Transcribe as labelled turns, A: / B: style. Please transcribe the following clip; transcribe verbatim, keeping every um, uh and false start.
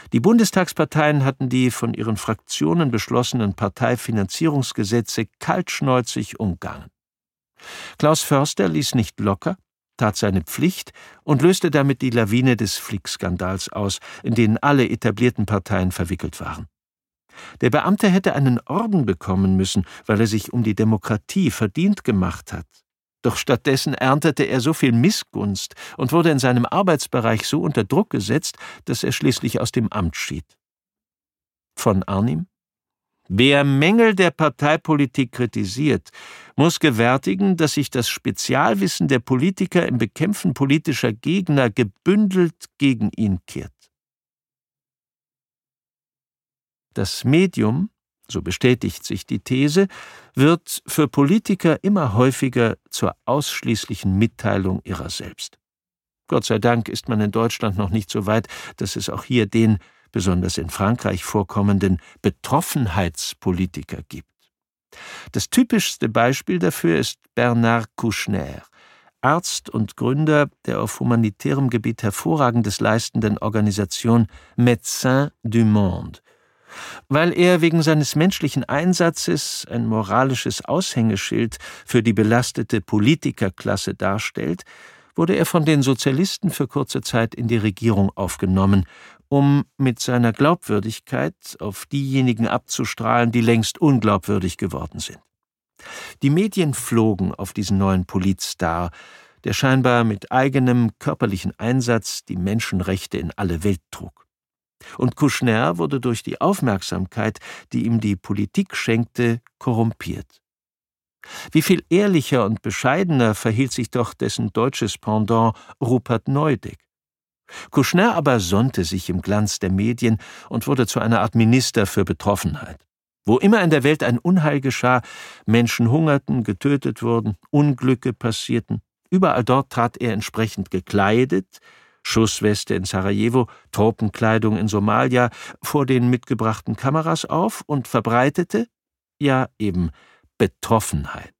A: Die Bundestagsparteien hatten die von ihren Fraktionen beschlossenen Parteifinanzierungsgesetze kaltschnäuzig umgangen. Klaus Förster ließ nicht locker, tat seine Pflicht und löste damit die Lawine des Flick-Skandals aus, in denen alle etablierten Parteien verwickelt waren. Der Beamte hätte einen Orden bekommen müssen, weil er sich um die Demokratie verdient gemacht hat. Doch stattdessen erntete er so viel Missgunst und wurde in seinem Arbeitsbereich so unter Druck gesetzt, dass er schließlich aus dem Amt schied. Von Arnim: Wer Mängel der Parteipolitik kritisiert, muss gewärtigen, dass sich das Spezialwissen der Politiker im Bekämpfen politischer Gegner gebündelt gegen ihn kehrt. Das Medium, so bestätigt sich die These, wird für Politiker immer häufiger zur ausschließlichen Mitteilung ihrer selbst. Gott sei Dank ist man in Deutschland noch nicht so weit, dass es auch hier den, besonders in Frankreich vorkommenden, Betroffenheitspolitiker gibt. Das typischste Beispiel dafür ist Bernard Kouchner, Arzt und Gründer der auf humanitärem Gebiet hervorragendes leistenden Organisation Médecins du Monde. Weil er wegen seines menschlichen Einsatzes ein moralisches Aushängeschild für die belastete Politikerklasse darstellt, wurde er von den Sozialisten für kurze Zeit in die Regierung aufgenommen, um mit seiner Glaubwürdigkeit auf diejenigen abzustrahlen, die längst unglaubwürdig geworden sind. Die Medien flogen auf diesen neuen Politstar, der scheinbar mit eigenem körperlichen Einsatz die Menschenrechte in alle Welt trug. Und Kouchner wurde durch die Aufmerksamkeit, die ihm die Politik schenkte, korrumpiert. Wie viel ehrlicher und bescheidener verhielt sich doch dessen deutsches Pendant Rupert Neudeck. Kouchner aber sonnte sich im Glanz der Medien und wurde zu einer Art Minister für Betroffenheit. Wo immer in der Welt ein Unheil geschah, Menschen hungerten, getötet wurden, Unglücke passierten, überall dort trat er entsprechend gekleidet, Schussweste in Sarajevo, Truppenkleidung in Somalia, vor den mitgebrachten Kameras auf und verbreitete, ja eben Betroffenheit.